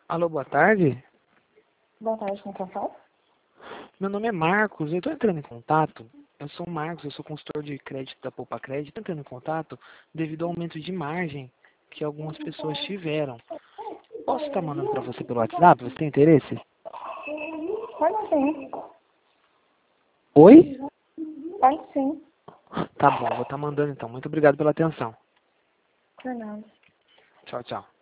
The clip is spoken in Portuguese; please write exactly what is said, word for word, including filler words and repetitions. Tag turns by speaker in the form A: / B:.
A: Alô, boa tarde.
B: Boa tarde, com quem fala?
A: Meu nome é Marcos, eu estou entrando em contato. Eu sou o Marcos, eu sou consultor de crédito da Poupa Crédito. Estou entrando em contato devido ao aumento de margem que algumas pessoas tiveram. Posso estar mandando para você pelo WhatsApp? Você tem interesse?
B: Pode sim.
A: Oi?
B: Pode sim.
A: Tá bom, vou estar mandando então. Muito obrigado pela atenção.
B: Por nada.
A: Tchau, tchau.